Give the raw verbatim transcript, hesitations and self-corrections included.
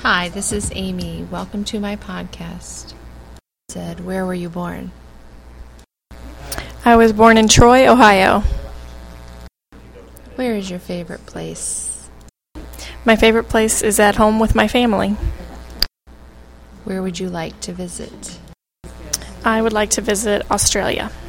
Hi, this is Amy. Welcome to my podcast. Said, where were you born? I was born in Troy, Ohio. Where is your favorite place? My favorite place is at home with my family. Where would you like to visit? I would like to visit Australia.